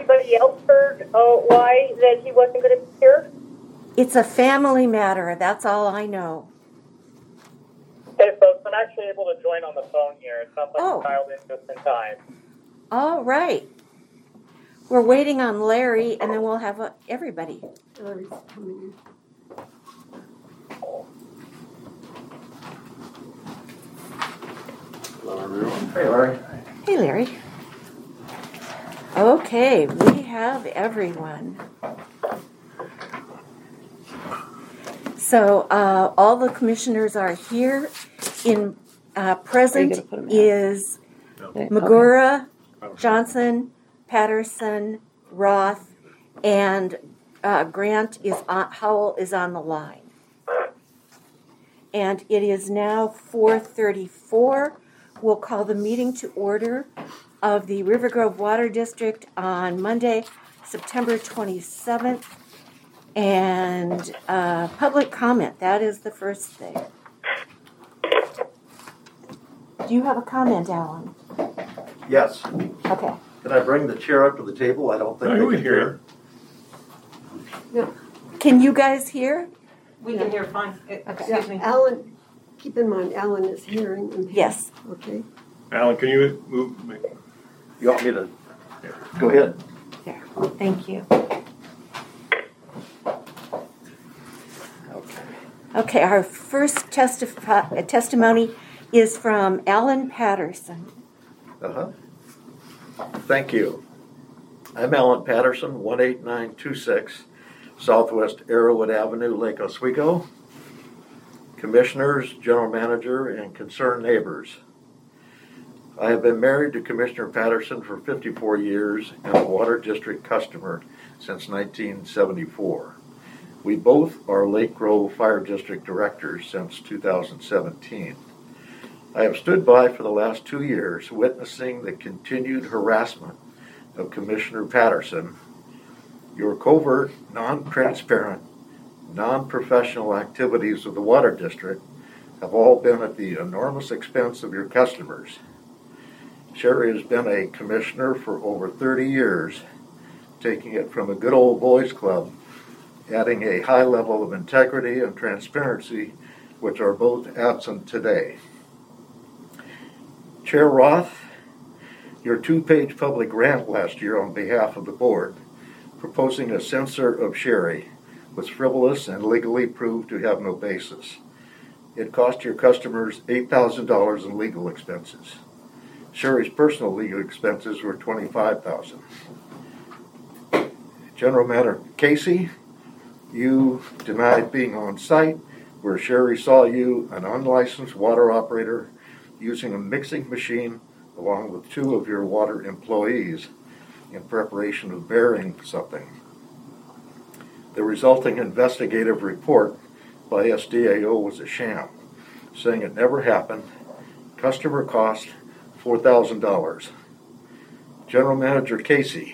anybody else heard why that he wasn't going to be here? It's a family matter. That's all I know. Hey, folks, I'm actually able to join on the phone here. It sounds like you dialed in just in time. All right. We're waiting on Larry, and then we'll have everybody. Larry's coming in. Hello, everyone. Hey, Larry. Hey, Larry. Okay, we have everyone. So all the commissioners are here. In present is Magura, Johnson, Patterson, Roth, and Howell is on the line. And it is now 4:34. We'll call the meeting to order of the River Grove Water District on Monday, September 27th. And public comment, that is the first thing. Do you have a comment, Alan? Yes. Okay. Can I bring the chair up to the table? I don't think they can hear. No. Can you guys hear? We can hear fine. Excuse me. Alan, keep in mind, Alan is hearing impaired. Yes. Okay. Alan, can you move? You want me to? Yeah. Go ahead. There. Thank you. Okay, our first testimony is from Alan Patterson. Thank you. I'm Alan Patterson, 18926 Southwest Arrowwood Avenue, Lake Oswego. Commissioners, General Manager, and concerned neighbors. I have been married to Commissioner Patterson for 54 years and a Water District customer since 1974. We both are Lake Grove Fire District directors since 2017. I have stood by for the last 2 years witnessing the continued harassment of Commissioner Patterson. Your covert, non-transparent, non-professional activities of the Water District have all been at the enormous expense of your customers. Sherry has been a commissioner for over 30 years, taking it from a good old boys club, adding a high level of integrity and transparency, which are both absent today. Chair Roth, your 2-page public rant last year on behalf of the board, proposing a censure of Sherry, was frivolous and legally proved to have no basis. It cost your customers $8,000 in legal expenses. Sherry's personal legal expenses were $25,000. General Manager Casey, you denied being on site where Sherry saw you, an unlicensed water operator, using a mixing machine along with 2 of your water employees in preparation of burying something. The resulting investigative report by SDAO was a sham, saying it never happened. Customer cost $4,000. General Manager Casey,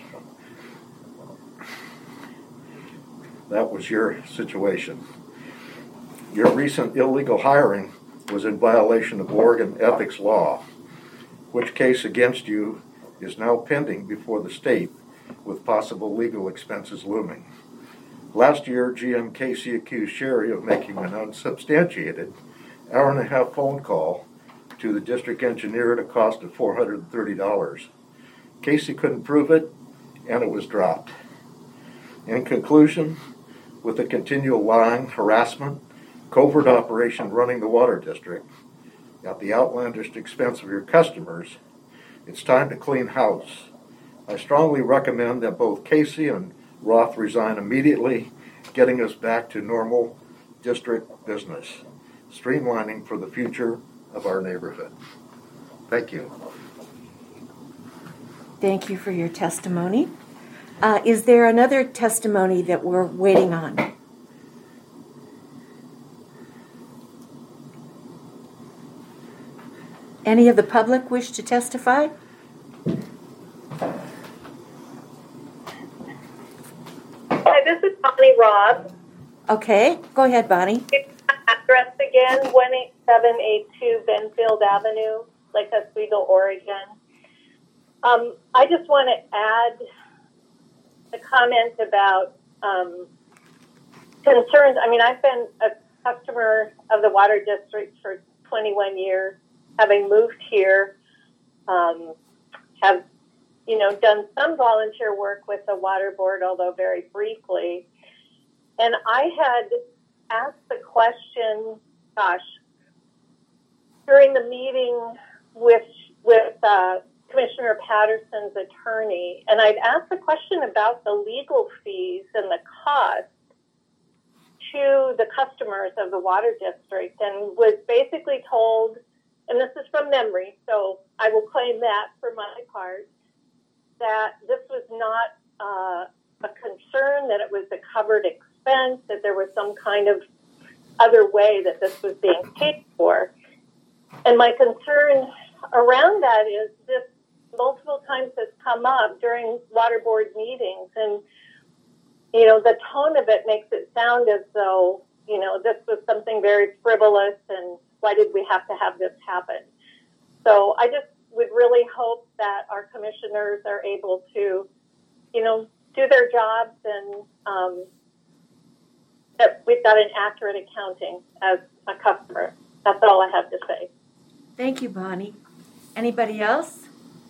that was your situation. Your recent illegal hiring was in violation of Oregon ethics law, which case against you is now pending before the state with possible legal expenses looming. Last year, GM Casey accused Sherry of making an unsubstantiated hour-and-a-half phone call to the district engineer at a cost of $430. Casey couldn't prove it, and it was dropped. In conclusion, with the continual lying, harassment, covert operation running the water district at the outlandish expense of your customers, it's time to clean house. I strongly recommend that both Casey and Roth resign immediately, getting us back to normal district business, streamlining for the future of our neighborhood. Thank you. Thank you for your testimony. Is there another testimony that we're waiting on? Any of the public wish to testify? Hi, this is Bonnie Robb. Okay, go ahead, Bonnie. Address again, 18782 Benfield Avenue, Lake Oswego, Oregon. I just want to add a comment about concerns. I mean, I've been a customer of the water district for 21 years, having moved here, have, done some volunteer work with the water board, although very briefly. And I had asked the question, during the meeting with Commissioner Patterson's attorney, and I'd asked the question about the legal fees and the cost to the customers of the water district, and was basically told, and this is from memory, so I will claim that for my part, that this was not a concern, that it was a covered expense, that there was some kind of other way that this was being paid for. And my concern around that is this multiple times has come up during water board meetings, and the tone of it makes it sound as though this was something very frivolous, and why did we have to have this happen? So I just would really hope that our commissioners are able to do their jobs, and that we've got an accurate accounting as a customer. That's all I have to say. Thank you, Bonnie. Anybody else?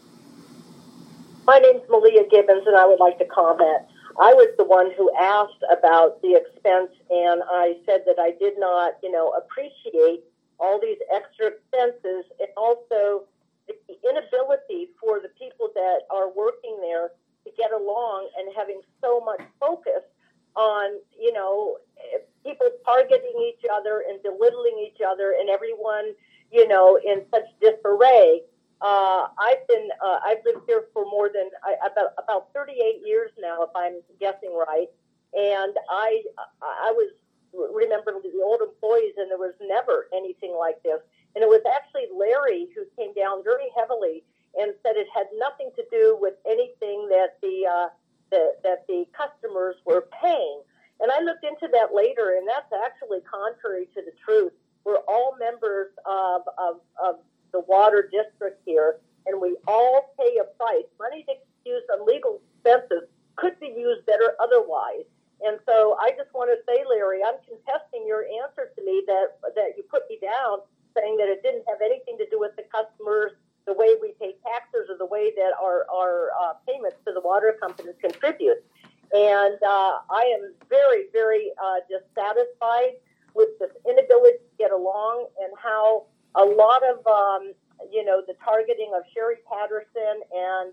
My name's Malia Gibbons, and I would like to comment. I was the one who asked about the expense, and I said that I did not, appreciate all these extra expenses, and also the inability for the people that are working there to get along and having so much focus on, people targeting each other and belittling each other, and everyone, in such disarray. I've lived here for more than about 38 years now, if I'm guessing right. And I remember the old employees, and there was never anything like this. And it was actually Larry who came down very heavily and said it had nothing to do with anything that the customers were paying. And I looked into that later, and that's actually contrary to the truth. We're all members of the water district here, and we all pay a price. Money that's used on legal expenses could be used better otherwise. And so I just want to say, Larry, I'm contesting your answer to me that you put me down, saying that it didn't have anything to do with the customers, the way we pay taxes, or the way that our payments to the water companies contribute. And I am very, very dissatisfied with this inability to get along, and how a lot of the targeting of Sherry Patterson and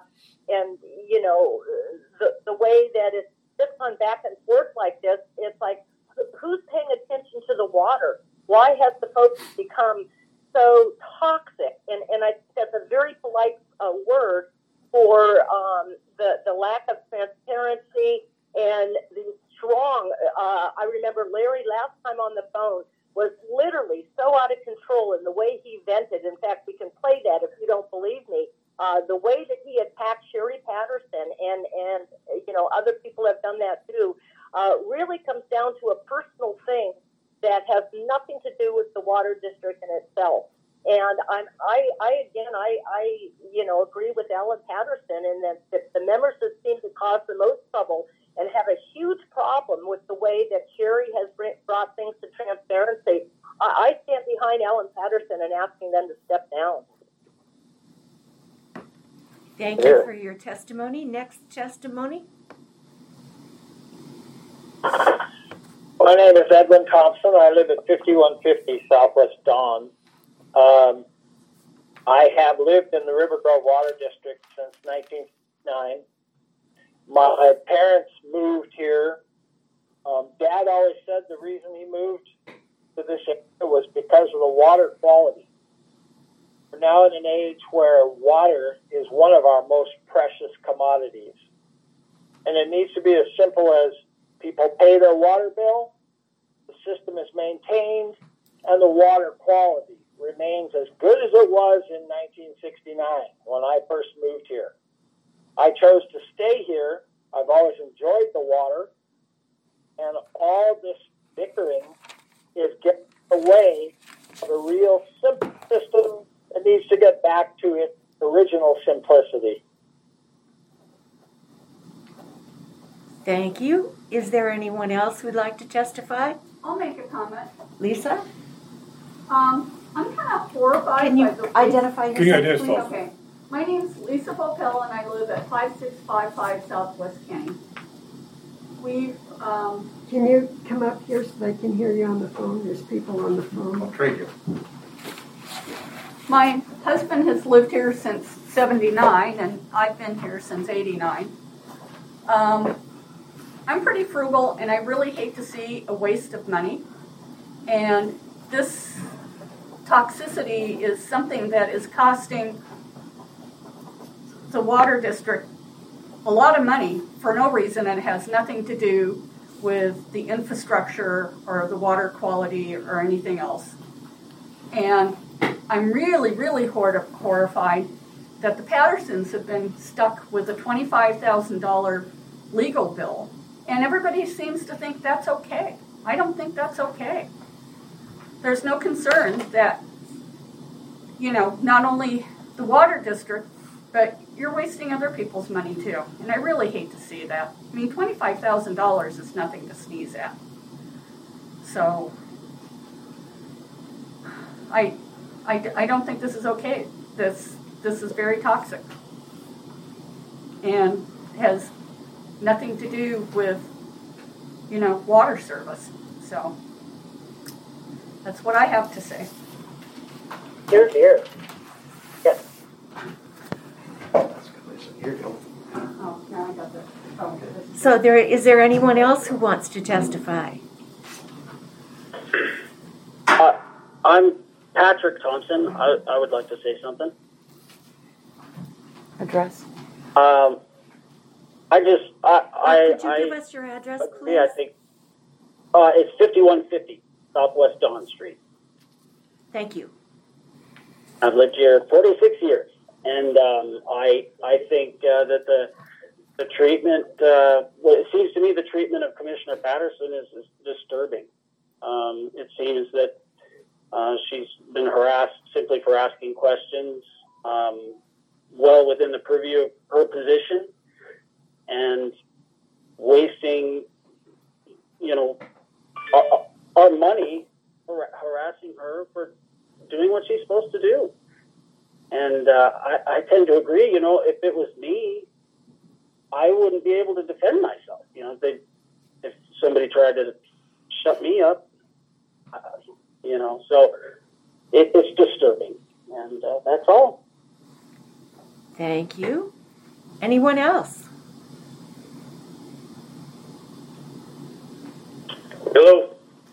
the way that it's just gone back and forth like this. It's like, who's paying attention to the water? Why has the focus become so toxic? And I think that's a very polite word for the lack of transparency and the strong. I remember Larry last time on the phone was literally so out of control in the way he vented. In fact, we can play that if you don't believe me. The way that he attacked Sherry Patterson and other people have done that too, really comes down to a personal thing that has nothing to do with the water district in itself. And I agree with Alan Patterson in that the members that seem to cause the most trouble and have a huge problem with the way that Sherry has brought things to transparency. I stand behind Alan Patterson and asking them to step down. Thank you for your testimony. Next testimony. My name is Edwin Thompson. I live at 5150 Southwest Dawn. I have lived in the River Grove Water District since 1969. My parents moved here. Dad always said the reason he moved to this area was because of the water quality. We're now in an age where water is one of our most precious commodities. And it needs to be as simple as people pay their water bill, the system is maintained, and the water quality remains as good as it was in 1969 when I first moved here. I chose to stay here. I've always enjoyed the water, and all this bickering is getting away from a real simple system that needs to get back to its original simplicity. Thank you. Is there anyone else who'd like to testify? I'll make a comment. Lisa? I'm kind of horrified Can you by the identify yourself? Can you identify yourself? Okay. My name's Lisa Popel, and I live at 5655 Southwest Kenny. We've, Can you come up here so they can hear you on the phone? There's people on the phone. I'll trade you. my husband has lived here since 79, and I've been here since 89. I'm pretty frugal, and I really hate to see a waste of money. And this toxicity is something that is costing the water district a lot of money for no reason, and it has nothing to do with the infrastructure or the water quality or anything else. And I'm really, really horrified that the Pattersons have been stuck with a $25,000 legal bill, and everybody seems to think that's okay. I don't think that's okay. There's no concern that, not only the water district, but you're wasting other people's money too. And I really hate to see that. I mean, $25,000 is nothing to sneeze at. So, I don't think this is okay. This is very toxic. And has nothing to do with, water service. So, that's what I have to say. Here, here. Yes. Here you go. Oh, now I got that. Oh, So is there anyone else who wants to testify? I'm Patrick Thompson. I would like to say something. Address. Uh, Could you give us your address, please? Yeah, I think it's 5150 Southwest Dawn Street. Thank you. I've lived here 46 years, and I think that the treatment, it seems to me the treatment of Commissioner Patterson is disturbing. It seems that she's been harassed simply for asking questions, well within the purview of her position, and wasting, our money, harassing her for doing what she's supposed to do. And I tend to agree, if it was me, I wouldn't be able to defend myself. If somebody tried to shut me up, so it's disturbing. And that's all. Thank you. Anyone else? Hello.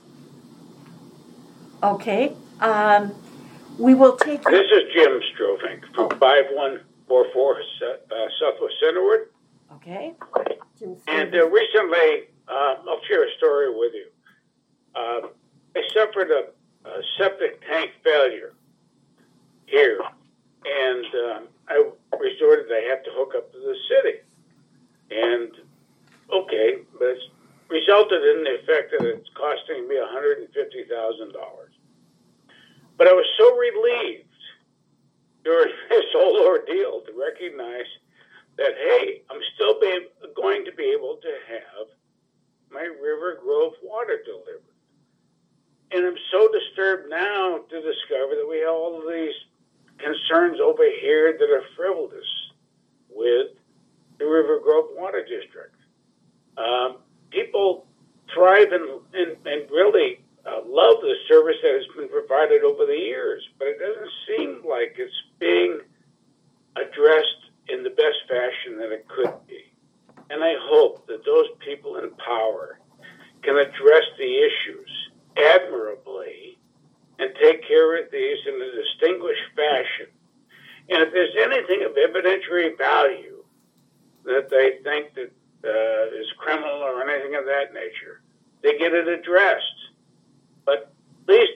Okay. We will take. This is Jim Strofink from 5144 Southwest Centerwood. Okay. And recently, I'll share a story with you. I suffered a septic tank failure here, and I resorted. I have to hook up to the city, and okay, but it's resulted in the effect that it's costing me $150,000. But I was so relieved during this whole ordeal to recognize that, hey, I'm still going to be able to have my River Grove water delivered. And I'm so disturbed now to discover that we have all of these concerns over here that are frivolous with the River Grove Water District. People thrive and really love the service that has been provided over the years, but it doesn't seem like it's being addressed in the best fashion that it could be. And I hope that those people in power can address the issues admirably and take care of these in a distinguished fashion. And if there's anything of evidentiary value that they think that is criminal or anything of that nature, they get it addressed. But at least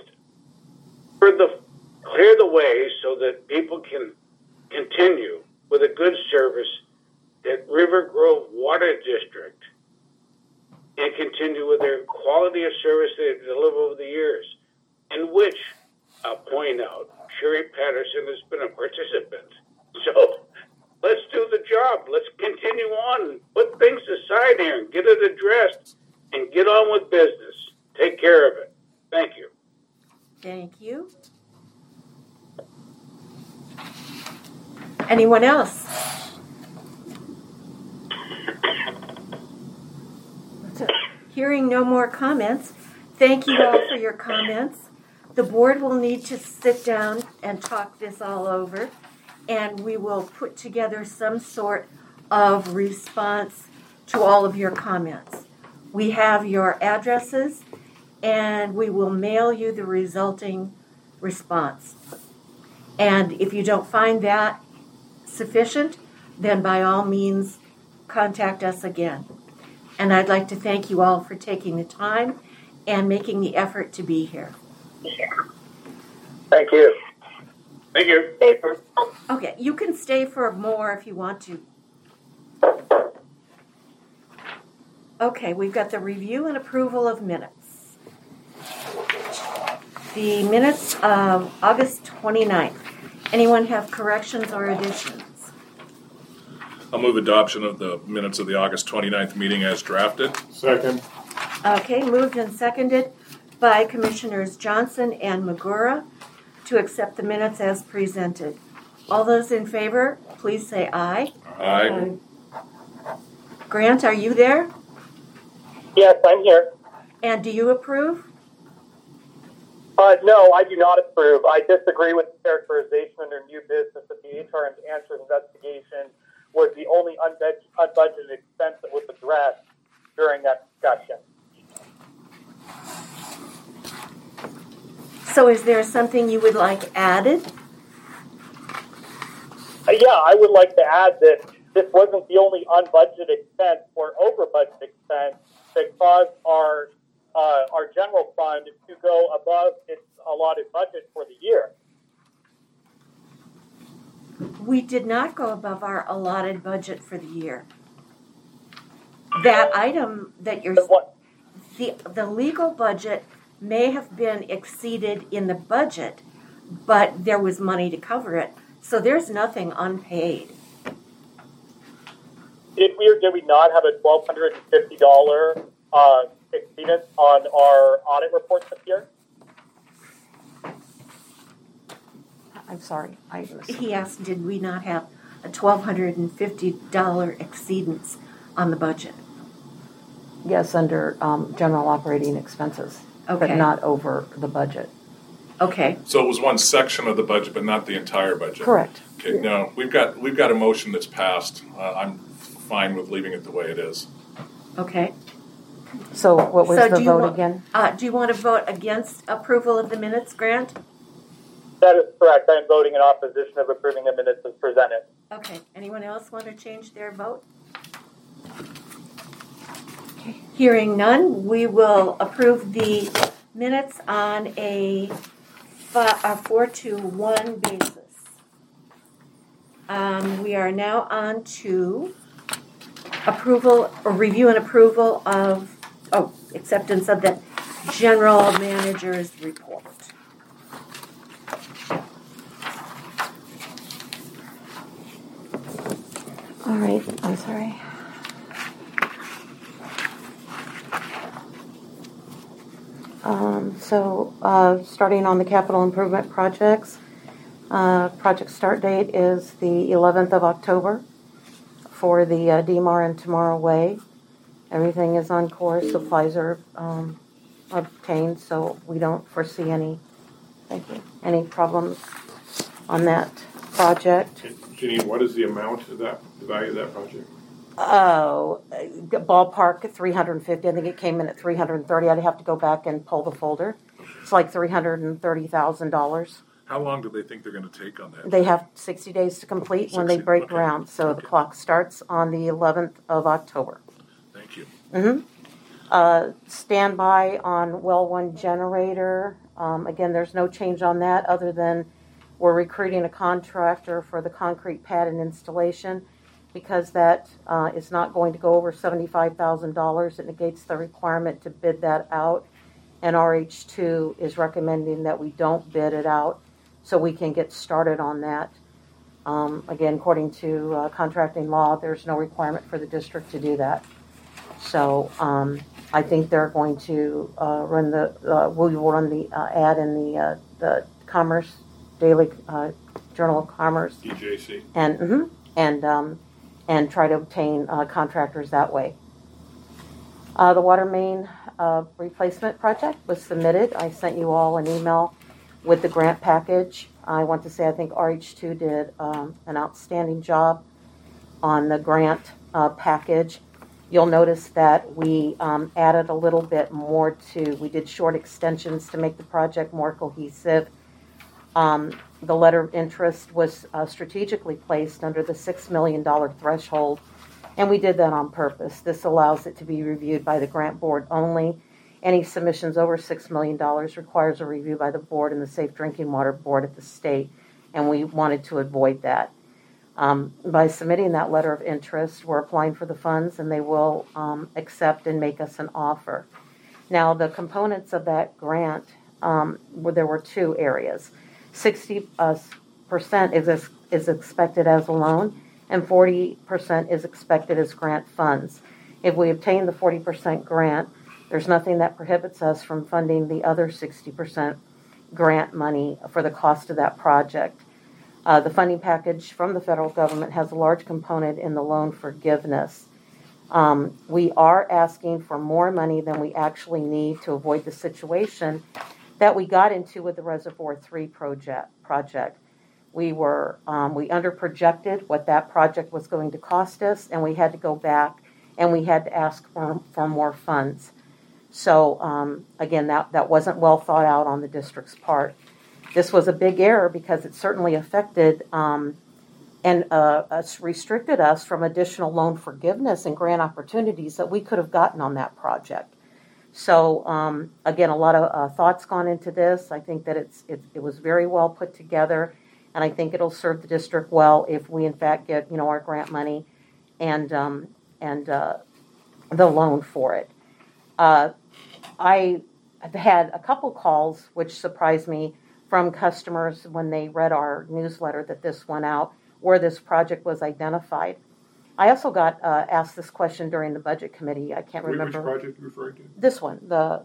clear the way so that people can continue with a good service at River Grove Water District and continue with their quality of service they've delivered over the years, in which, I'll point out, Sherry Patterson has been a participant. So let's do the job. Let's continue on and put things aside here and get Anyone else? Hearing no more comments, thank you all for your comments. The board will need to sit down and talk this all over, and we will put together some sort of response to all of your comments. We have your addresses, and we will mail you the resulting response. And if you don't find that sufficient, then by all means, contact us again. And I'd like to thank you all for taking the time and making the effort to be here. Thank you. Thank you. Okay, you can stay for more if you want to. Okay, we've got the review and approval of minutes. The minutes of August 29th. Anyone have corrections or additions? I'll move adoption of the minutes of the August 29th meeting as drafted. Second. Okay, moved and seconded by Commissioners Johnson and Magura to accept the minutes as presented. All those in favor, please say aye. Aye. Grant, are you there? Yes, I'm here. And do you approve? No, I do not approve. I disagree with the characterization under new business that the HR and answer investigation was the only unbudgeted expense that was addressed during that discussion. So is there something you would like added? Yeah, I would like to add that this wasn't the only unbudgeted expense or over budget expense that caused our general fund to go above its allotted budget for the year. We did not go above our allotted budget for the year. That item that you're... The legal budget may have been exceeded in the budget, but there was money to cover it. So there's nothing unpaid. Did we not have a $1,250 exceedance on our audit reports this year? I'm sorry. He asked, did we not have a $1,250 exceedance on the budget? Yes, under general operating expenses, okay, but not over the budget. Okay. So it was one section of the budget, but not the entire budget. Correct. Okay. Now we've got a motion that's passed. I'm fine with leaving it the way it is. Okay. So what was the vote again? Do you want to vote against approval of the minutes, Grant? That is correct. I am voting in opposition of approving the minutes as presented. Okay. Anyone else want to change their vote? Okay. Hearing none, we will approve the minutes on a 4-1 basis. We are now on to review and approval of, acceptance of the general manager's report. All right, I'm sorry. Starting on the capital improvement projects, project start date is the 11th of October for the DMAR and Tomorrow Way. Everything is on course. Supplies are obtained, so we don't foresee any problems on that project. Janine, what is the amount of that, the value of that project? Ballpark $350. I think it came in at $330. I'd have to go back and pull the folder. It's like $330,000. How long do they think they're going to take on that? They have 60 days to complete when they break ground. So the clock starts on the 11th of October. Thank you. Standby on well 1 generator. Again, there's no change on that other than we're recruiting a contractor for the concrete pad and installation. Because that is not going to go over $75,000, it negates the requirement to bid that out. And RH2 is recommending that we don't bid it out so we can get started on that. Again, according to contracting law, there's no requirement for the district to do that. So I think they're going to run we will run the ad in the Commerce Daily Journal of Commerce, EJC, and try to obtain contractors that way. The water main replacement project was submitted. I sent you all an email with the grant package. I want to say I think RH2 did an outstanding job on the grant package. You'll notice that we added a little bit more we did short extensions to make the project more cohesive. The letter of interest was strategically placed under the $6 million threshold, and we did that on purpose. This allows it to be reviewed by the grant board only. Any submissions over $6 million requires a review by the board and the Safe Drinking Water Board at the state, and we wanted to avoid that. By submitting that letter of interest, we're applying for the funds, and they will accept and make us an offer. Now, the components of that grant, there were two areas. 60% is expected as a loan, and 40% is expected as grant funds. If we obtain the 40% grant, there's nothing that prohibits us from funding the other 60% grant money for the cost of that project. The funding package from the federal government has a large component in the loan forgiveness. We are asking for more money than we actually need to avoid the situation that we got into with the Reservoir 3 project. We underprojected what that project was going to cost us, and we had to go back and we had to ask for more funds. So again, that wasn't well thought out on the district's part. This was a big error because it certainly affected and restricted us from additional loan forgiveness and grant opportunities that we could have gotten on that project. So again, a lot of thoughts gone into this. I think that it was very well put together, and I think it'll serve the district well if we in fact get our grant money and the loan for it. I had a couple calls which surprised me from customers when they read our newsletter that this went out, where this project was identified. I also got asked this question during the budget committee. I can't remember. Which project are you referring to? This one, the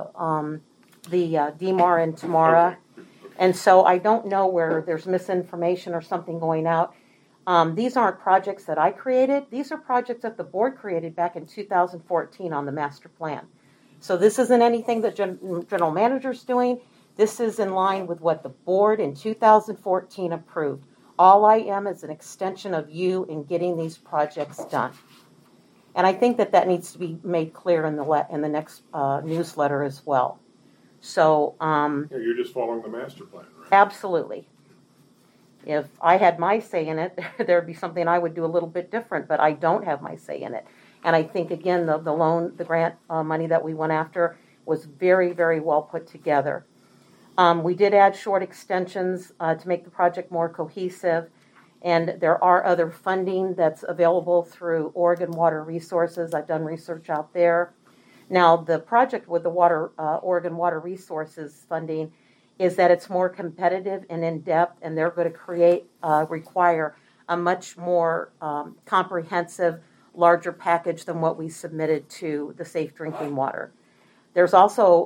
DMAR in Tamara. Okay. And so I don't know where there's misinformation or something going out. These aren't projects that I created. These are projects that the board created back in 2014 on the master plan. So this isn't anything that general manager's doing. This is in line with what the board in 2014 approved. All I am is an extension of you in getting these projects done. And I think that needs to be made clear in the next newsletter as well. So you're just following the master plan, right? Absolutely. If I had my say in it, there'd be something I would do a little bit different, but I don't have my say in it. And I think, again, the grant money that we went after was very, very well put together. We did add short extensions to make the project more cohesive, and there are other funding that's available through Oregon Water Resources. I've done research out there. Now, the project with the Oregon Water Resources funding is that it's more competitive and in-depth, and they're going to require a much more comprehensive, larger package than what we submitted to the Safe Drinking Water. There's also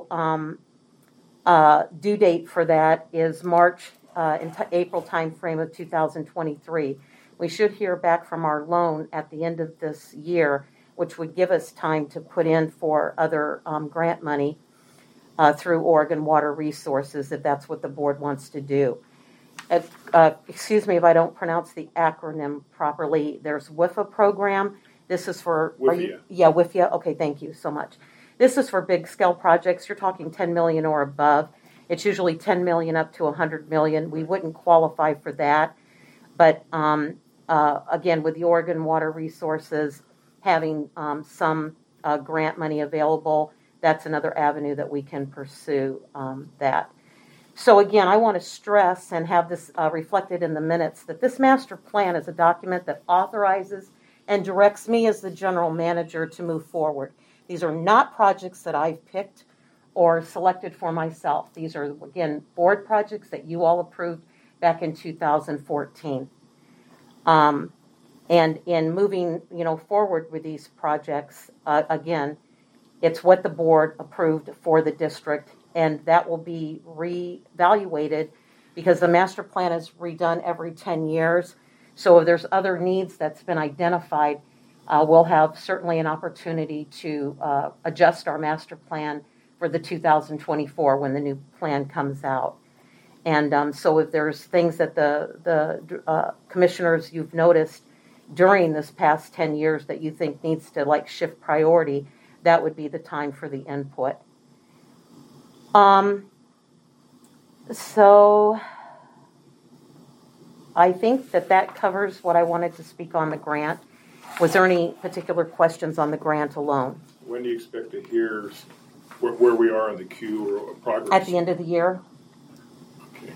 due date for that is March April timeframe of 2023. We should hear back from our loan at the end of this year, which would give us time to put in for other grant money through Oregon Water Resources, if that's what the board wants to do. Excuse me if I don't pronounce the acronym properly. There's WIFA program. This is for WIFIA. WIFIA. Okay, thank you so much. This is for big scale projects. You're talking 10 million or above. It's usually 10 million up to 100 million. We wouldn't qualify for that. But again, with the Oregon Water Resources having some grant money available, that's another avenue that we can pursue that. So again, I want to stress and have this reflected in the minutes that this master plan is a document that authorizes and directs me as the general manager to move forward. These are not projects that I've picked or selected for myself. These are, again, board projects that you all approved back in 2014. And in moving, forward with these projects, again, it's what the board approved for the district, and that will be reevaluated because the master plan is redone every 10 years. So if there's other needs that's been identified, we'll have certainly an opportunity to adjust our master plan for the 2024 when the new plan comes out. And so if there's things that the commissioners you've noticed during this past 10 years that you think needs to like shift priority, that would be the time for the input. So I think that covers what I wanted to speak on the grant. Was there any particular questions on the grant alone? When do you expect to hear where we are in the queue or progress? At the end of the year. Okay.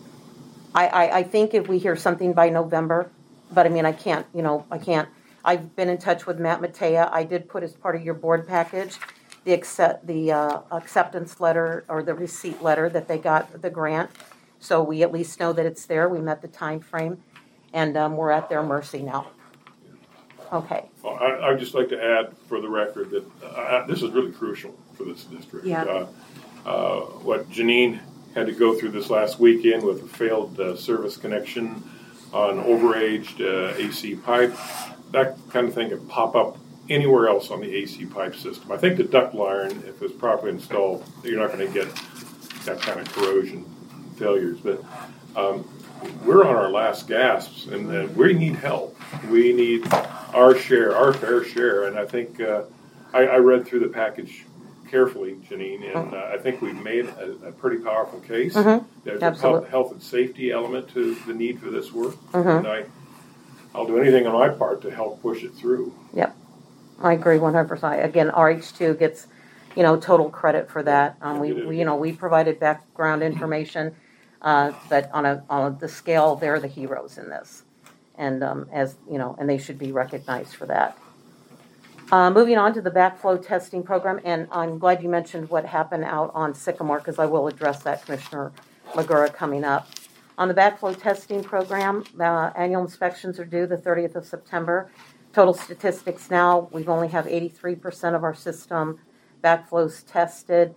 I think if we hear something by November, but I mean, I can't. I've been in touch with Matt Matea. I did put as part of your board package the acceptance letter or the receipt letter that they got the grant. So we at least know that it's there. We met the time frame, and we're at their mercy now. Okay. Well, I'd just like to add for the record that this is really crucial for this district. Yeah. What Janine had to go through this last weekend with a failed service connection on overaged AC pipe, that kind of thing could pop up anywhere else on the AC pipe system. I think the duct iron, if it's properly installed, you're not going to get that kind of corrosion failures. But we're on our last gasps, and we need help. We need our fair share. And I think I read through the package carefully, Janine, and I think we've made a pretty powerful case. There's a health and safety element to the need for this work, and I'll do anything on my part to help push it through. Yep, I agree 100%. Again, RH2 gets, total credit for that. We provided background information, but on the scale, they're the heroes in this, and and they should be recognized for that. Moving on to the backflow testing program, and I'm glad you mentioned what happened out on Sycamore, because I will address that, Commissioner Magura, coming up. On the backflow testing program, annual inspections are due the 30th of September. Total statistics now, we've only have 83% of our system backflows tested.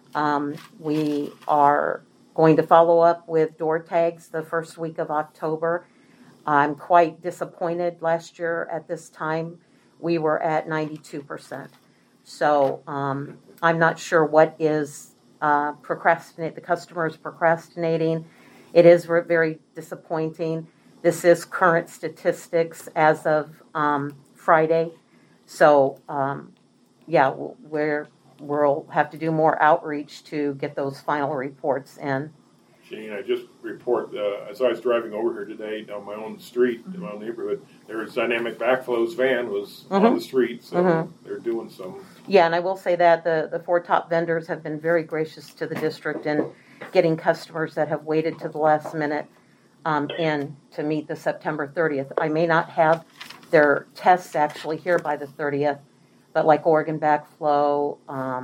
We are going to follow up with door tags the first week of October. I'm quite disappointed. Last year at this time, we were at 92%. So I'm not sure what is the customer is procrastinating. It is very disappointing. This is current statistics as of Friday. So we'll have to do more outreach to get those final reports in. Gene, I just report, as I was driving over here today down my own street, in my own neighborhood, there was Dynamic Backflows van was on the street, so they're doing some. Yeah, and I will say that the four top vendors have been very gracious to the district in getting customers that have waited to the last minute in to meet the September 30th. I may not have their tests actually here by the 30th, but like Oregon Backflow,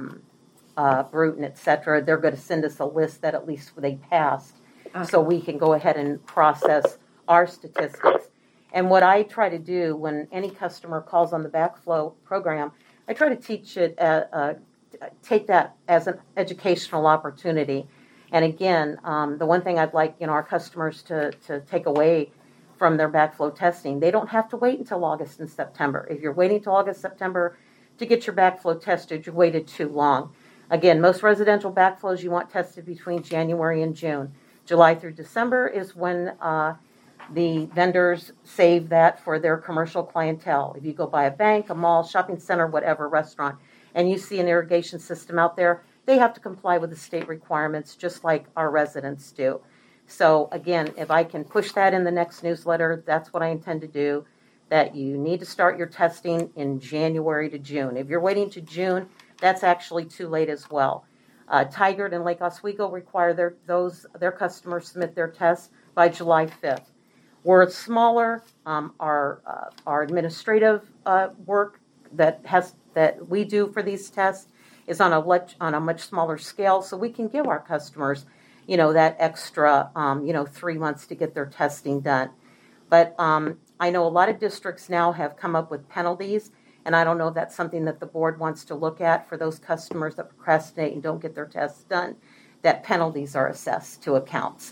Bruton, et cetera, they're going to send us a list that at least they passed, so we can go ahead and process our statistics. And what I try to do when any customer calls on the backflow program, I try to teach it, take that as an educational opportunity. And again, the one thing I'd like our customers to take away from their backflow testing, they don't have to wait until August and September. If you're waiting until August, September to get your backflow tested, you waited too long. Again, most residential backflows you want tested between January and June. July through December is when the vendors save that for their commercial clientele. If you go by a bank, a mall, shopping center, whatever, restaurant, and you see an irrigation system out there, they have to comply with the state requirements just like our residents do. So again, if I can push that in the next newsletter, that's what I intend to do, that you need to start your testing in January to June. If you're waiting to June, that's actually too late as well. Tigard and Lake Oswego require their customers submit their tests by July 5th. We're smaller. Our administrative work that we do for these tests is on a much smaller scale, so we can give our customers, that extra, 3 months to get their testing done. But I know a lot of districts now have come up with penalties, and I don't know if that's something that the board wants to look at for those customers that procrastinate and don't get their tests done, that penalties are assessed to accounts.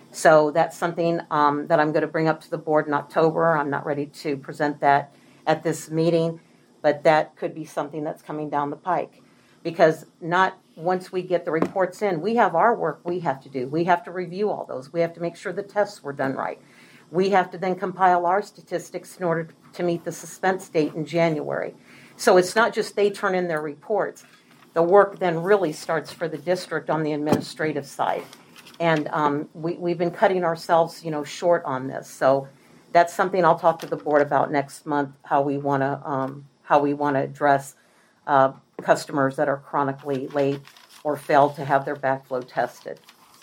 So that's something that I'm going to bring up to the board in October. I'm not ready to present that at this meeting, but that could be something that's coming down the pike. Because not once we get the reports in, we have our work we have to do. We have to review all those. We have to make sure the tests were done right. We have to then compile our statistics in order to meet the suspense date in January. So it's not just they turn in their reports. The work then really starts for the district on the administrative side. And we've been cutting ourselves, short on this. So that's something I'll talk to the board about next month, how we want to address customers that are chronically late or failed to have their backflow tested.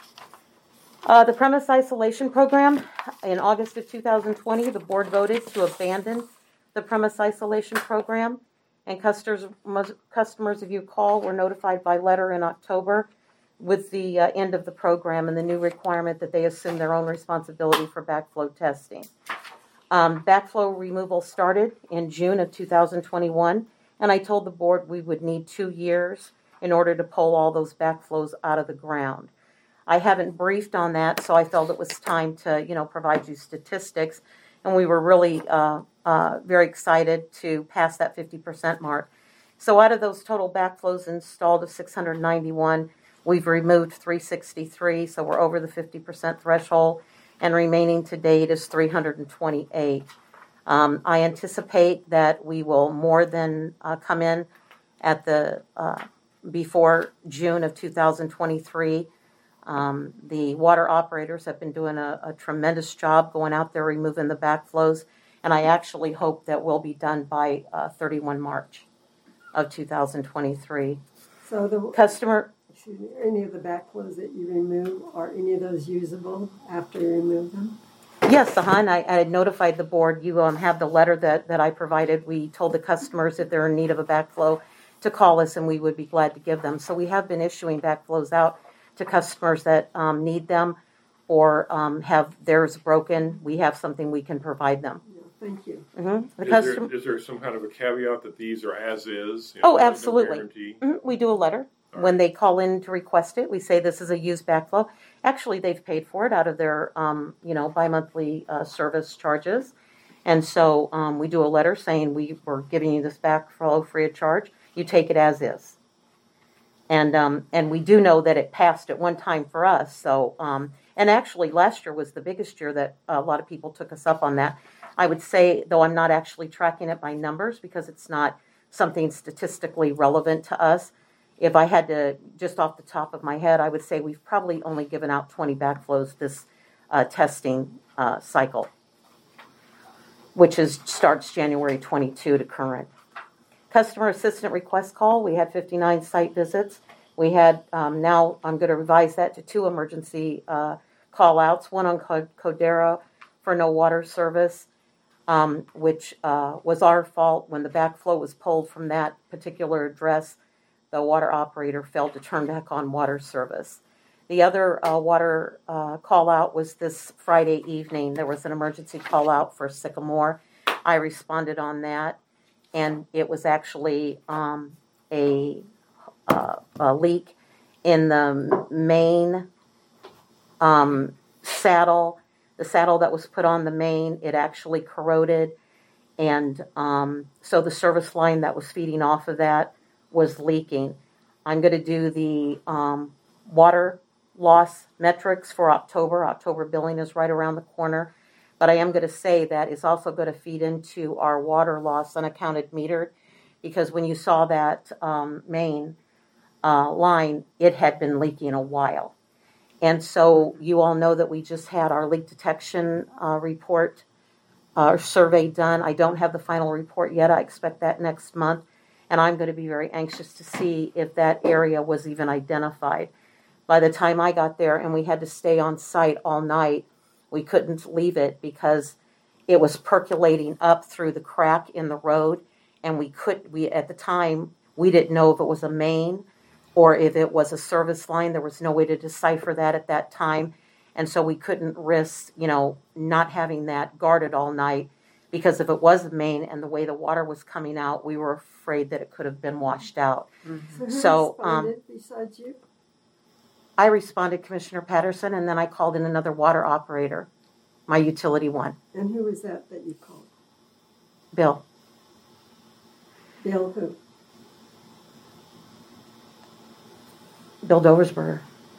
The premise isolation program, in August of 2020, the board voted to abandon the premise isolation program, and customers, if you recall, were notified by letter in October with the end of the program and the new requirement that they assume their own responsibility for backflow testing. Backflow removal started in June of 2021, and I told the board we would need 2 years in order to pull all those backflows out of the ground. I haven't briefed on that, so I felt it was time to, provide you statistics, and we were really very excited to pass that 50% mark. So out of those total backflows installed of 691, we've removed 363, so we're over the 50% threshold, and remaining to date is 328. I anticipate that we will more than come in at the before June of 2023. The water operators have been doing a tremendous job going out there removing the backflows, and I actually hope that will be done by 31 March of 2023. So the customer... Excuse me, any of the backflows that you remove, are any of those usable after you remove them? Yes, I had notified the board. You have the letter that I provided. We told the customers if they're in need of a backflow to call us, and we would be glad to give them. So we have been issuing backflows out to customers that need them or have theirs broken. We have something we can provide them. Yeah, thank you. Mm-hmm. Is there some kind of a caveat that these are as is? Absolutely. We do a letter. When they call in to request it, we say this is a used backflow. Actually, they've paid for it out of their, bi-monthly service charges. And so we do a letter saying we're giving you this backflow free of charge. You take it as is. And we do know that it passed at one time for us. So, and actually last year was the biggest year that a lot of people took us up on that. I would say, though I'm not actually tracking it by numbers because it's not something statistically relevant to us, if I had to, just off the top of my head, I would say we've probably only given out 20 backflows this testing cycle, which starts January 22 to current. Customer assistant request call, we had 59 site visits. We had, now I'm going to revise that to 2 emergency call outs, one on Codera for no water service, which was our fault. When the backflow was pulled from that particular address, the water operator failed to turn back on water service. The other water call out was this Friday evening. There was an emergency call out for Sycamore. I responded on that, and it was actually a leak in the main saddle. The saddle that was put on the main, it actually corroded, and so the service line that was feeding off of that was leaking. I'm going to do the water loss metrics for October. October billing is right around the corner. But I am going to say that it's also going to feed into our water loss unaccounted metered, because when you saw that main line, it had been leaking a while. And so you all know that we just had our leak detection report survey done. I don't have the final report yet. I expect that next month. And I'm going to be very anxious to see if that area was even identified. By the time I got there and we had to stay on site all night, we couldn't leave it because it was percolating up through the crack in the road. And at the time, we didn't know if it was a main or if it was a service line. There was no way to decipher that at that time. And so we couldn't risk, not having that guarded all night. Because if it was a main and the way the water was coming out, we were afraid that it could have been washed out. Mm-hmm. So who responded besides you? I responded, Commissioner Patterson, and then I called in another water operator, my utility one. And who was that you called? Bill. Bill who? Bill Doversberger.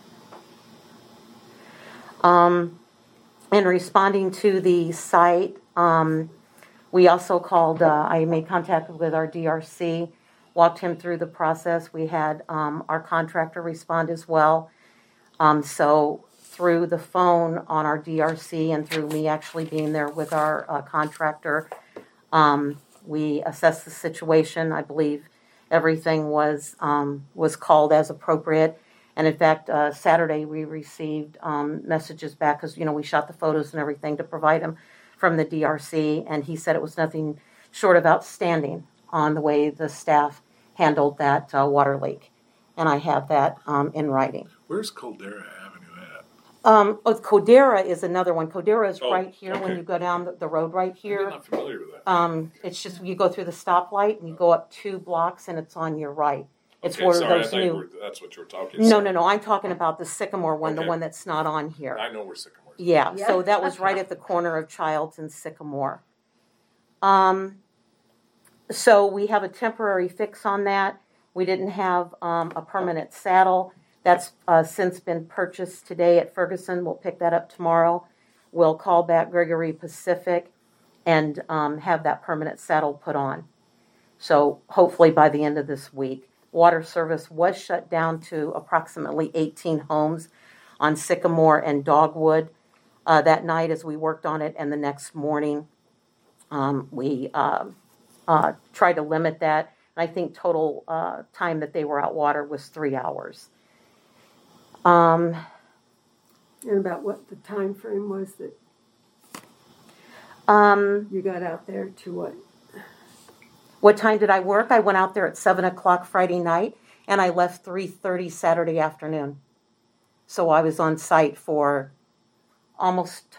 In responding to the site, we also called, I made contact with our DRC, walked him through the process. We had our contractor respond as well. So through the phone on our DRC and through me actually being there with our contractor, we assessed the situation. I believe everything was called as appropriate. And in fact, Saturday we received messages back because, we shot the photos and everything to provide him from the DRC. And he said it was nothing short of outstanding on the way the staff handled that water leak. And I have that in writing. Where's Caldera Avenue at? Codera is another one. Codera is right here okay. when you go down the road right here. I'm not familiar with that. It's just you go through the stoplight and you go up 2 blocks and it's on your right. It's okay, where sorry, those new. That's what you were talking about. No. I'm talking about the Sycamore one, okay. the one that's not on here. I know where Sycamore is. Yeah, so that was right at the corner of Childs and Sycamore. So we have a temporary fix on that. We didn't have a permanent saddle. That's since been purchased today at Ferguson. We'll pick that up tomorrow. We'll call back Gregory Pacific and have that permanent saddle put on. So hopefully by the end of this week. Water service was shut down to approximately 18 homes on Sycamore and Dogwood that night as we worked on it, and the next morning we tried to limit that. And I think total time that they were out water was 3 hours. And about what the time frame was that you got out there to what? What time did I work? I went out there at 7 o'clock Friday night, and I left 3:30 Saturday afternoon. So I was on site for almost,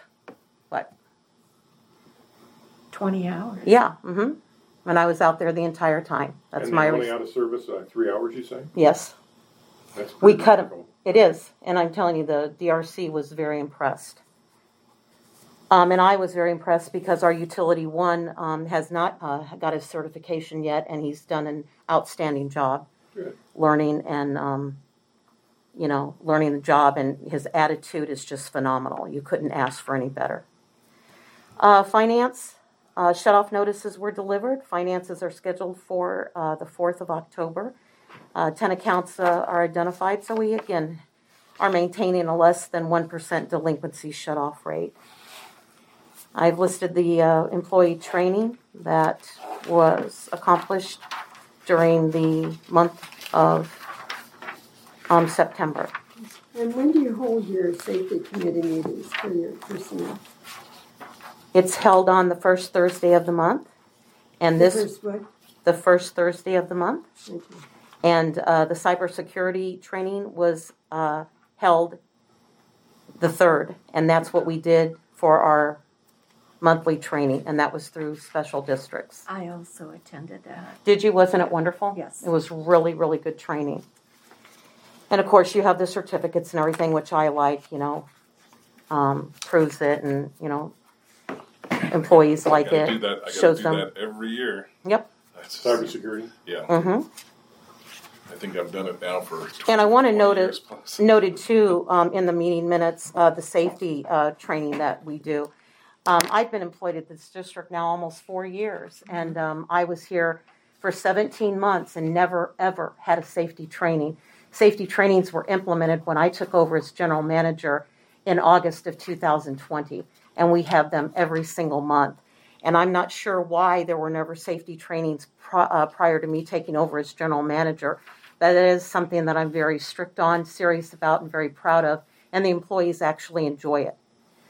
20 hours. Yeah, and I was out there the entire time. That's and my only out of service 3 hours, you say? Yes. That's we cut difficult. It is, and I'm telling you, the DRC was very impressed. And I was very impressed because our Utility One has not got his certification yet, and he's done an outstanding job learning and, learning the job, and his attitude is just phenomenal. You couldn't ask for any better. Finance, shut-off notices were delivered. Finances are scheduled for the 4th of October. 10 accounts are identified, so we, again, are maintaining a less than 1% delinquency shut-off rate. I've listed the employee training that was accomplished during the month of September. And when do you hold your safety committee meetings for your personnel? It's held on the first Thursday of the month. And the first what? The first Thursday of the month. Thank you. And the cybersecurity training was held the 3rd. And that's what we did for our monthly training, and that was through special districts. I also attended that. Did you? Wasn't it wonderful? Yes. It was really, really good training. And of course, you have the certificates and everything, which I like, proves it, and, employees like it. I gotta shows do them. that every year. Yep. That's cybersecurity. Yeah. Mm-hmm. I think I've done it now for 20, and I want to noted too in the meeting minutes the safety training that we do. I've been employed at this district now almost 4 years, and I was here for 17 months and never, ever had a safety training. Safety trainings were implemented when I took over as general manager in August of 2020, and we have them every single month. And I'm not sure why there were never safety trainings prior to me taking over as general manager. That is something that I'm very strict on, serious about, and very proud of, and the employees actually enjoy it.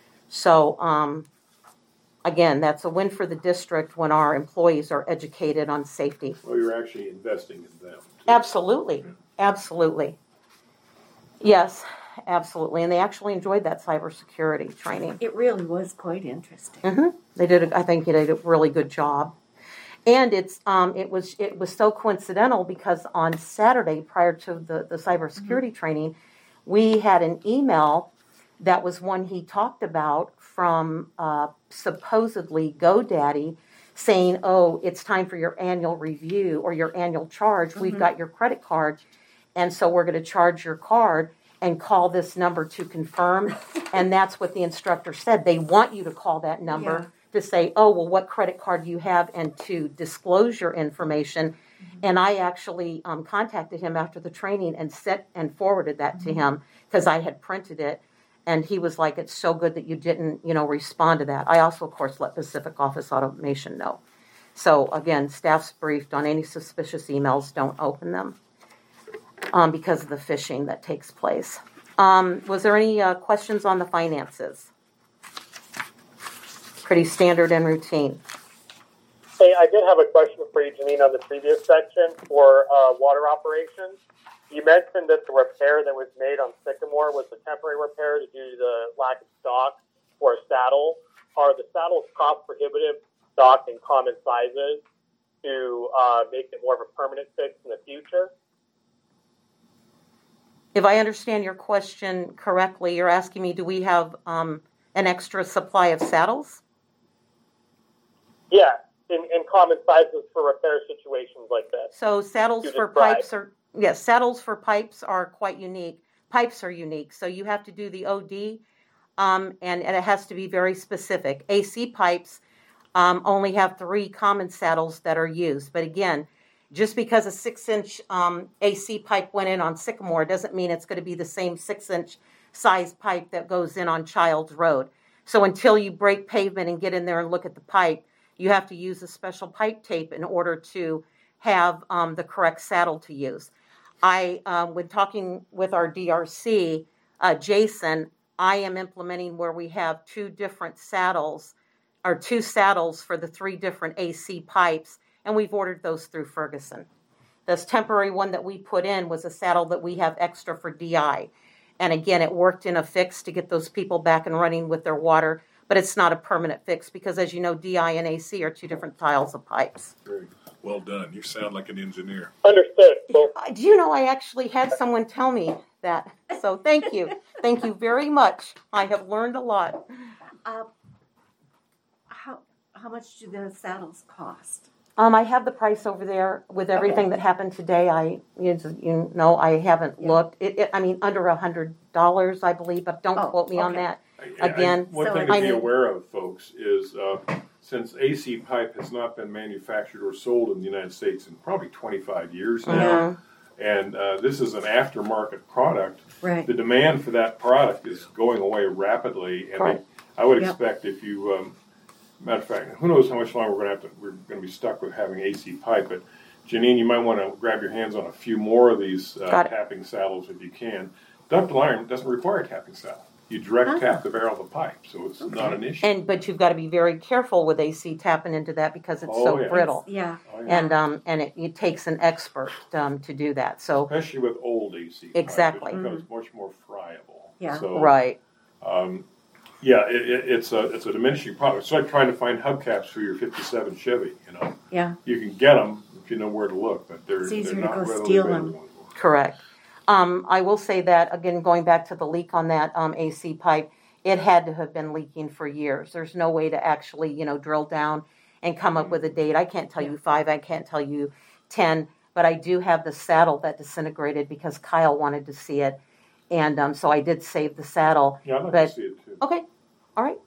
So, again, that's a win for the district when our employees are educated on safety. Well, you're actually investing in them. Absolutely. Absolutely. Yes, absolutely. And they actually enjoyed that cybersecurity training. It really was quite interesting. Mm-hmm. I think they did a really good job. And it was so coincidental because on Saturday, prior to the cybersecurity training, we had an email that was one he talked about from supposedly GoDaddy saying, oh, it's time for your annual review or your annual charge. Mm-hmm. We've got your credit card, and so we're going to charge your card and call this number to confirm. And that's what the instructor said. They want you to call that number to say, oh, well, what credit card do you have, and to disclose your information. Mm-hmm. And I actually contacted him after the training and forwarded that to him because I had printed it. And he was like, it's so good that you didn't, respond to that. I also, of course, let Pacific Office Automation know. So, again, staff's briefed on any suspicious emails, don't open them because of the phishing that takes place. Was there any questions on the finances? Pretty standard and routine. Hey, I did have a question for you, Janine, on the previous section for water operations. You mentioned that the repair that was made on Sycamore was a temporary repair due to the lack of stock for a saddle. Are the saddles cost prohibitive, stock in common sizes, to make it more of a permanent fix in the future? If I understand your question correctly, you're asking me, do we have an extra supply of saddles? Yeah, in common sizes for repair situations like this. So saddles for pipes are... Yes, saddles for pipes are quite unique. Pipes are unique, so you have to do the OD, and it has to be very specific. AC pipes only have 3 common saddles that are used. But again, just because a 6-inch AC pipe went in on Sycamore doesn't mean it's going to be the same 6-inch size pipe that goes in on Childs Road. So until you break pavement and get in there and look at the pipe, you have to use a special pipe tape in order to have the correct saddle to use. When talking with our DRC, Jason, I am implementing where we have 2 different saddles, or 2 saddles for the 3 different AC pipes, and we've ordered those through Ferguson. This temporary one that we put in was a saddle that we have extra for DI. And again, it worked in a fix to get those people back and running with their water, but it's not a permanent fix because, as you know, DI and AC are 2 different styles of pipes. Very well done. You sound like an engineer. Understood. Well, do you know, I actually had someone tell me that. So thank you. Thank you very much. I have learned a lot. How much do the saddles cost? I have the price over there with everything that happened today. I haven't looked. Under $100, I believe, but don't quote me on that. Again, one thing to be aware of, folks, is since AC pipe has not been manufactured or sold in the United States in probably 25 years now, and this is an aftermarket product, right. The demand for that product is going away rapidly, and I would expect if you, matter of fact, who knows how much longer we're going to be stuck with having AC pipe, but Janine, you might want to grab your hands on a few more of these tapping saddles if you can. Ductile iron doesn't require a tapping saddle. You direct tap the barrel of the pipe, so it's not an issue. But you've got to be very careful with AC tapping into that because it's brittle. And it takes an expert to do that. So especially with old AC. Exactly. Pipe, it becomes much more friable. Yeah. So, right. It's a diminishing product. It's like trying to find hubcaps for your '57 Chevy. Yeah. You can get them if you know where to look, but they're not to go readily steal available. them. Correct. I will say that, again, going back to the leak on that AC pipe, it had to have been leaking for years. There's no way to actually, drill down and come up with a date. I can't tell you 5, I can't tell you 10, but I do have the saddle that disintegrated because Kyle wanted to see it. And so I did save the saddle. Yeah, I'd like to see it too. Okay, all right.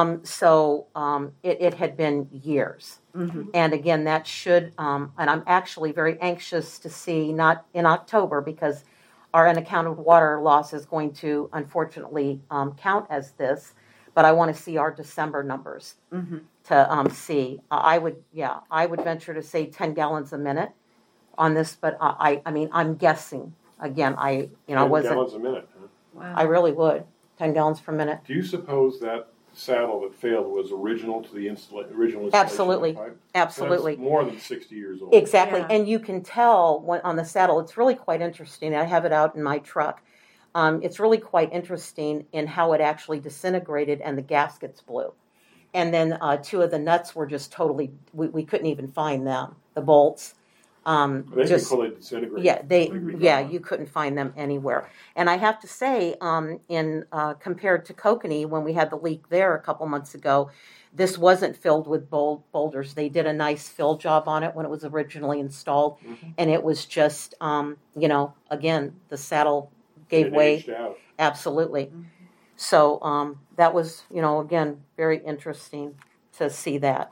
It had been years. Mm-hmm. And again, that should, and I'm actually very anxious to see, not in October, because our unaccounted water loss is going to, unfortunately, count as this, but I want to see our December numbers to see. I would venture to say 10 gallons a minute on this, but I'm guessing. Again, 10 gallons a minute, huh? Wow. I really would. 10 gallons per minute. Do you suppose that saddle that failed was original to the original installation? Absolutely. Of the pipe? Absolutely. That's more than 60 years old. Exactly. Yeah. And you can tell on the saddle, it's really quite interesting. I have it out in my truck. It's really quite interesting in how it actually disintegrated and the gaskets blew. And then 2 of the nuts were just totally, we couldn't even find them, the bolts. They just fully disintegrate. Yeah, you couldn't find them anywhere. And I have to say, compared to Kokanee, when we had the leak there a couple months ago, this wasn't filled with boulders. They did a nice fill job on it when it was originally installed, and it was just, again, the saddle gave way. Aged out. Absolutely. So that was, again, very interesting to see that.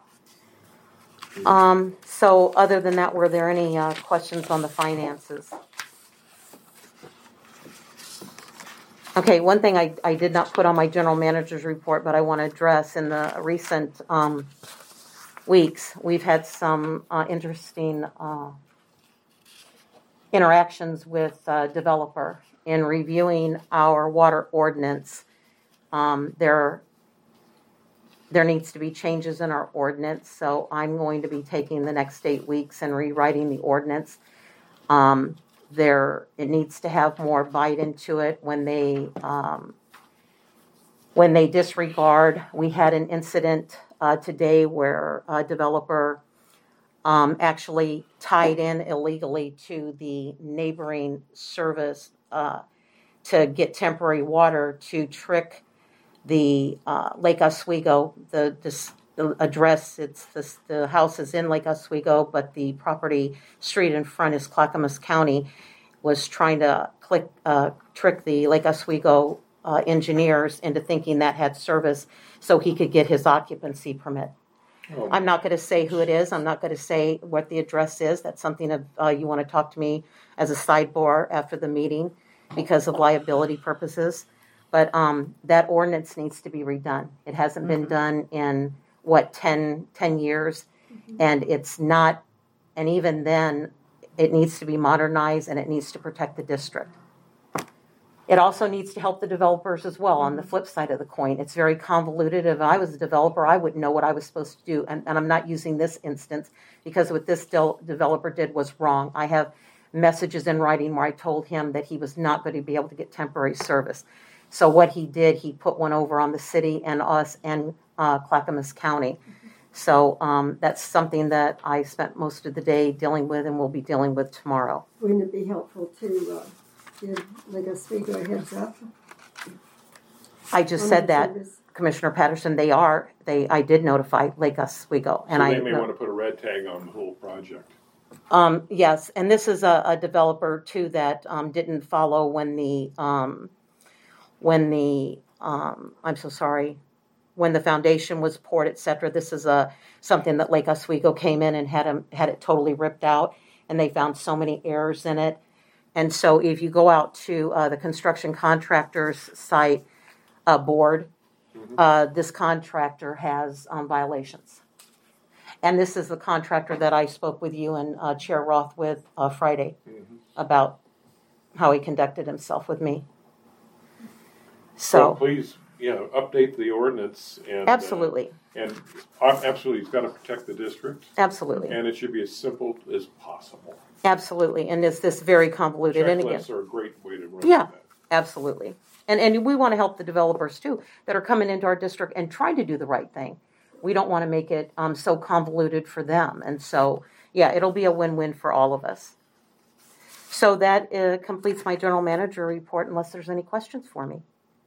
So other than that, were there any questions on the finances? Okay, one thing I did not put on my general manager's report, but I want to address in the recent weeks, we've had some interesting interactions with developer in reviewing our water ordinance. There needs to be changes in our ordinance, so I'm going to be taking the next 8 weeks and rewriting the ordinance. It needs to have more bite into it when they disregard. We had an incident today where a developer actually tied in illegally to the neighboring service to get temporary water to trick the Lake Oswego. The address, the house is in Lake Oswego, but the property street in front is Clackamas County, was trying to trick the Lake Oswego engineers into thinking that had service so he could get his occupancy permit. Oh. I'm not going to say who it is. I'm not going to say what the address is. That's something you want to talk to me as a sidebar after the meeting because of liability purposes. But that ordinance needs to be redone. It hasn't been done in, 10 years? And it's not, and even then, it needs to be modernized and it needs to protect the district. It also needs to help the developers as well on the flip side of the coin. It's very convoluted. If I was a developer, I wouldn't know what I was supposed to do. And I'm not using this instance because what this developer did was wrong. I have messages in writing where I told him that he was not going to be able to get temporary service. So what he did, he put one over on the city and us and Clackamas County. So that's something that I spent most of the day dealing with and will be dealing with tomorrow. Wouldn't it be helpful to give Lake Oswego a heads up? I just said that, service? Commissioner Patterson, I did notify Lake Oswego. And so they may want to put a red tag on the whole project. Yes, and this is a developer too that didn't follow when the foundation was poured, etc. This is something that Lake Oswego came in and had it totally ripped out, and they found so many errors in it. And so if you go out to the construction contractor's site board, this contractor has violations. And this is the contractor that I spoke with you and Chair Roth with Friday about how he conducted himself with me. So please, update the ordinance. And, absolutely. Absolutely, it's got to protect the district. Absolutely. And it should be as simple as possible. Absolutely. And it's this very convoluted. Checklists and again, are a great way to run that. That. Absolutely. And we want to help the developers too that are coming into our district and trying to do the right thing. We don't want to make it so convoluted for them. And so, it'll be a win-win for all of us. So that completes my general manager report unless there's any questions for me.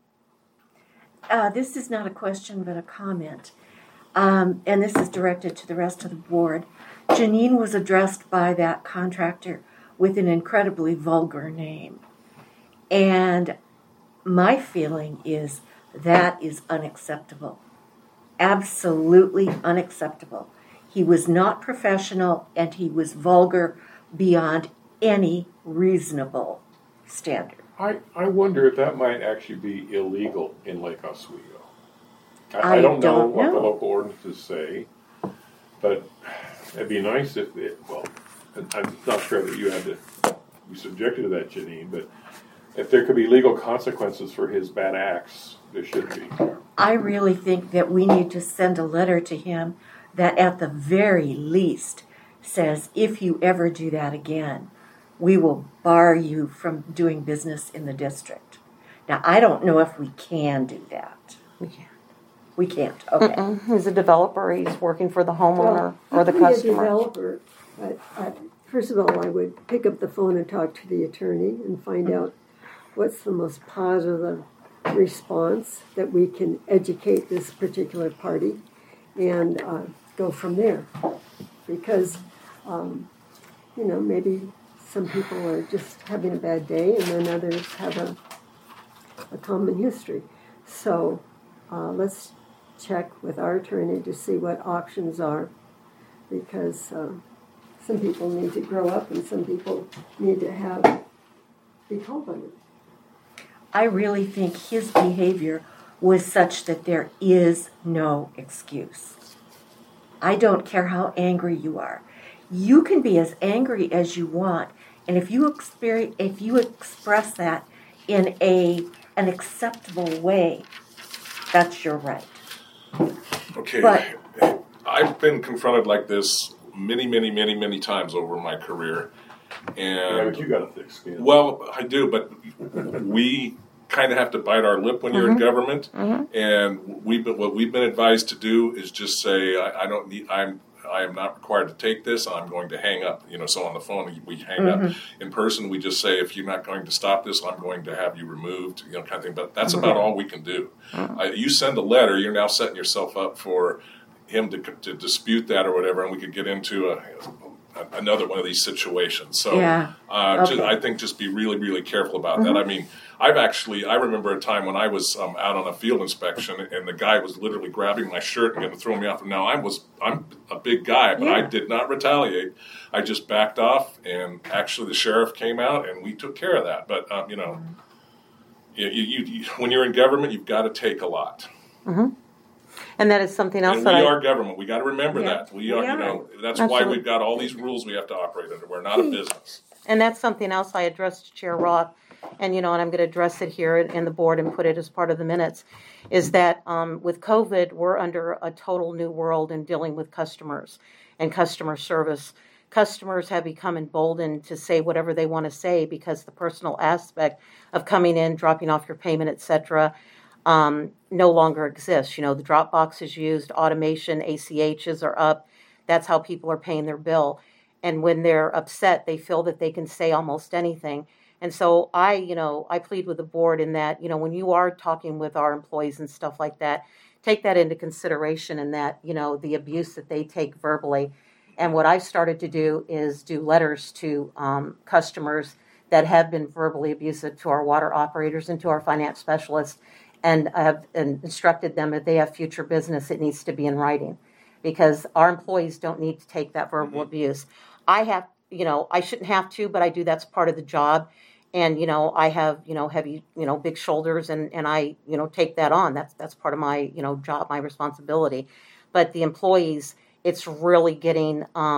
This is not a question, but a comment. And this is directed to the rest of the board. Janine was addressed by that contractor with an incredibly vulgar name. And my feeling is that is unacceptable. Absolutely unacceptable. He was not professional and he was vulgar beyond any reasonable standard. I wonder if that might actually be illegal in Lake Oswego. I don't know what the local ordinances say, but it'd be nice if I'm not sure that you had to be subjected to that, Janine, but if there could be legal consequences for his bad acts, there should be. I really think that we need to send a letter to him that at the very least says, if you ever do that again, we will bar you from doing business in the district. Now, I don't know if we can do that. We can't. Okay. He's a developer. He's working for the homeowner or the customer. He could be a developer, but first of all, I would pick up the phone and talk to the attorney and find out what's the most positive response that we can educate this particular party and go from there. Because, maybe some people are just having a bad day and then others have a common history. So let's check with our attorney to see what options are, because some people need to grow up and some people need to be told on it. I really think his behavior was such that there is no excuse. I don't care how angry you are. You can be as angry as you want, and if you express that in an acceptable way, that's your right. Okay, but I've been confronted like this many times over my career, and but you got a thick skin. Well, I do, but we kind of have to bite our lip when you're in government, and what we've been advised to do is just say, I am not required to take this. I'm going to hang up. So on the phone we hang up. In person, we just say, if you're not going to stop this, I'm going to have you removed. Kind of thing. But that's about all we can do. You send a letter, you're now setting yourself up for him to dispute that or whatever, and we could get into another one of these situations. So I think just be really careful about that. I mean, I remember a time when I was out on a field inspection, and the guy was literally grabbing my shirt and going to throw me off. Now I'm a big guy, but I did not retaliate. I just backed off, and actually the sheriff came out and we took care of that. But you when you're in government, you've got to take a lot. And that is something else and we are government. We got to remember that. We are. That's Absolutely. Why we've got all these rules we have to operate under. We're not a business. And that's something else I addressed to Chair Roth, and and I'm going to address it here in the board and put it as part of the minutes, is that with COVID, we're under a total new world in dealing with customers and customer service. Customers have become emboldened to say whatever they want to say because the personal aspect of coming in, dropping off your payment, etc., no longer exists. The drop box is used, automation, ACHs are up. That's how people are paying their bill. And when they're upset, they feel that they can say almost anything. And so I plead with the board in that, when you are talking with our employees and stuff like that, take that into consideration and that, the abuse that they take verbally. And what I've started to do is do letters to customers that have been verbally abusive, to our water operators and to our finance specialists. And I have instructed them if they have future business, it needs to be in writing, because our employees don't need to take that verbal abuse. I have, I shouldn't have to, but I do. That's part of the job. And, I have, heavy, big shoulders and I, take that on. That's part of my, job, my responsibility. But the employees, it's really getting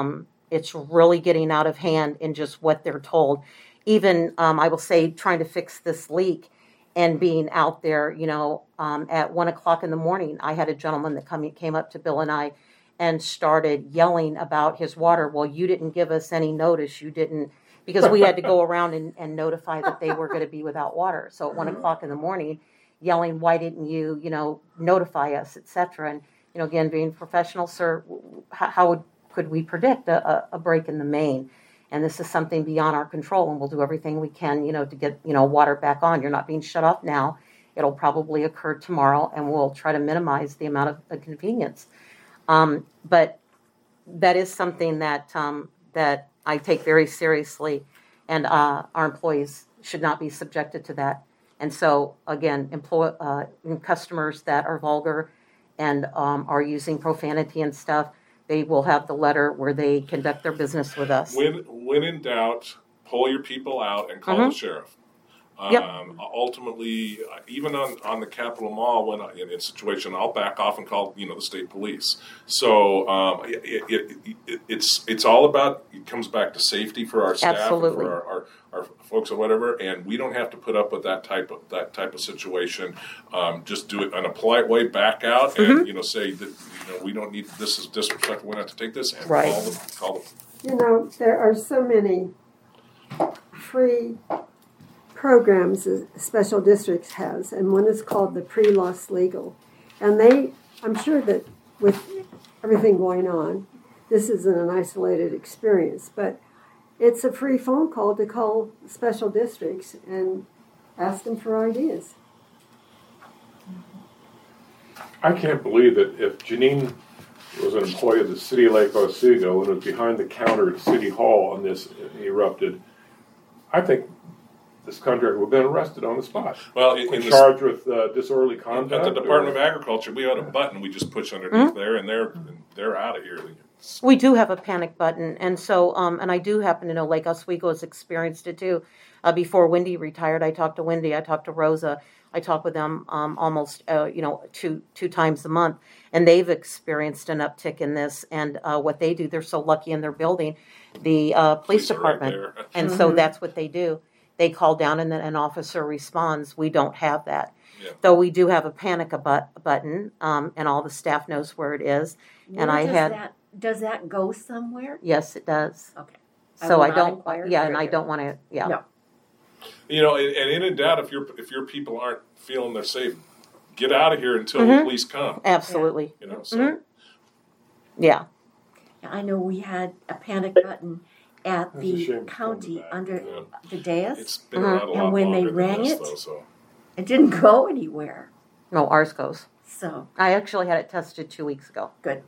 out of hand in just what they're told. Even, I will say, trying to fix this leak. And being out there, at 1 o'clock in the morning, I had a gentleman that came up to Bill and I and started yelling about his water. Well, you didn't give us any notice. You didn't, because we had to go around and notify that they were going to be without water. So at 1 o'clock in the morning, yelling, why didn't you, notify us, et cetera. And, again, being professional, sir, how could we predict a break in the main? And this is something beyond our control, and we'll do everything we can, to get, water back on. You're not being shut off now. It'll probably occur tomorrow, and we'll try to minimize the amount of inconvenience. But that is something that that I take very seriously, and our employees should not be subjected to that. And so, again, customers that are vulgar and are using profanity and stuff, they will have the letter where they conduct their business with us. When in doubt, pull your people out and call the sheriff. Ultimately, even on the Capitol Mall, when in a situation, I'll back off and call the state police. So it's all about, it comes back to safety for our staff, Absolutely. And for our folks or whatever, and we don't have to put up with that type of situation. Just do it in a polite way, back out, and say that we don't need, this is disrespectful, we have to take this, and call them. There are so many free programs that Special Districts has, and one is called the Pre-Loss Legal. And I'm sure that with everything going on, this isn't an isolated experience, but it's a free phone call to call special districts and ask them for ideas. I can't believe that if Janine was an employee of the city of Lake Oswego and was behind the counter at City Hall and this erupted, I think this contractor would have been arrested on the spot. Well, charged with disorderly conduct. At the Department of Agriculture, we had a button we just push underneath there, and they're out of here. We do have a panic button, and so and I do happen to know Lake Oswego has experienced it too. Before Wendy retired, I talked to Wendy, I talked to Rosa, I talk with them almost two times a month, and they've experienced an uptick in this. And what they do, they're so lucky in their building, the police department, right and so that's what they do. They call down and then an officer responds. We don't have that. Yeah. Though we do have a panic button, and all the staff knows where it is. Where does that go somewhere? Yes, it does. Okay. So I don't. Yeah, and I don't want to. Yeah. No. And in doubt, if your people aren't feeling they're safe, get out of here until the police come. Absolutely. So. Yeah. I know we had a panic button at the county under the dais. It's been around a lot and when they longer rang than it, this, though, it didn't go anywhere. No, ours goes. So I actually had it tested 2 weeks ago. Good.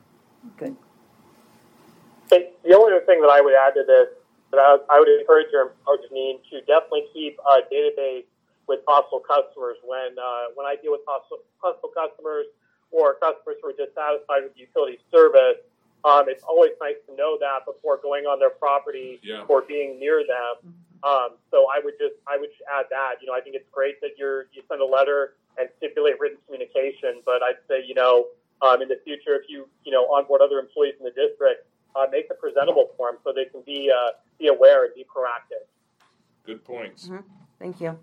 The only other thing that I would add to this, that I would encourage Janine to definitely keep a database with possible customers. When I deal with possible customers or customers who are dissatisfied with the utility service, it's always nice to know that before going on their property or being near them. So I would add that. I think it's great that you send a letter and stipulate written communication, but I'd say in the future, if you onboard other employees in the district, make it presentable for them so they can be aware and be proactive. Good points. Mm-hmm. Thank you.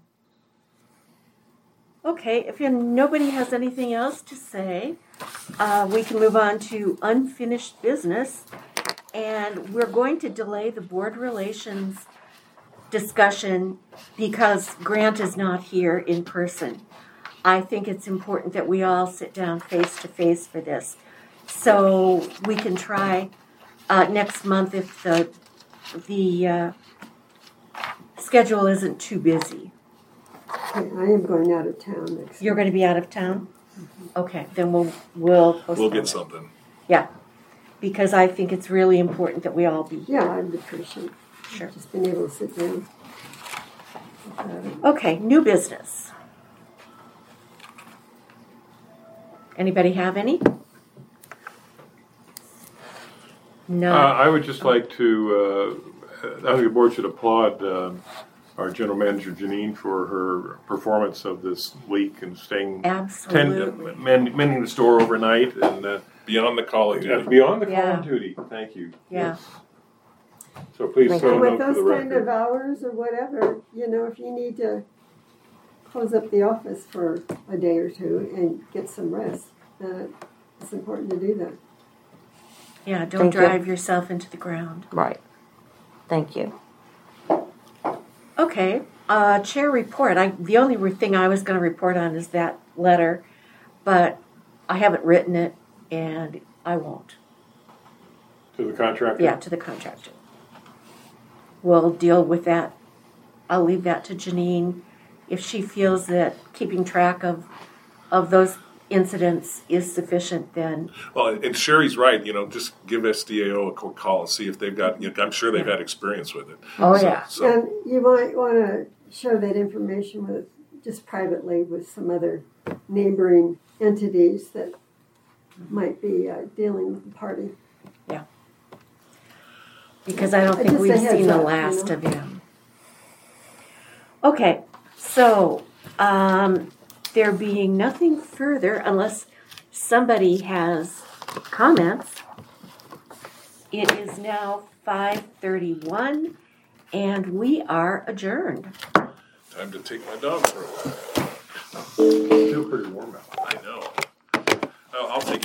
Okay, if nobody has anything else to say, we can move on to unfinished business, and we're going to delay the board relations discussion because Grant is not here in person. I think it's important that we all sit down face to face for this, so we can try next month if the schedule isn't too busy. I am going out of town next week. You're going to be out of town? Mm-hmm. Okay, then we'll get something. Yeah, because I think it's really important that we all be here. Yeah, I'd appreciate just being able to sit down. Okay, new business. Anybody have any? No. I would just like to, I think the board should applaud our general manager, Janine, for her performance of this week and staying mending the store overnight and beyond the call of duty. Beyond the call of duty. Thank you. Yeah. Yes. So please so with note those for the kind record. of hours or whatever, if you need to close up the office for a day or two and get some rest, it's important to do that. Yeah, don't drive yourself into the ground. Right. Thank you. Okay, chair report. The only thing I was going to report on is that letter, but I haven't written it, and I won't. To the contractor? Yeah, to the contractor. We'll deal with that. I'll leave that to Janine. If she feels that keeping track of those incidents is sufficient, then... Well, and Sherry's right, just give SDAO a quick call and see if they've got, I'm sure they've had experience with it. Oh, So. And you might want to share that information just privately with some other neighboring entities that might be dealing with the party. Yeah. Because I don't think we've seen the last of him. Okay, so... there being nothing further, unless somebody has comments, it is now 5:31, and we are adjourned. Time to take my dog for a walk. It's still pretty warm out. I know. I'll take it.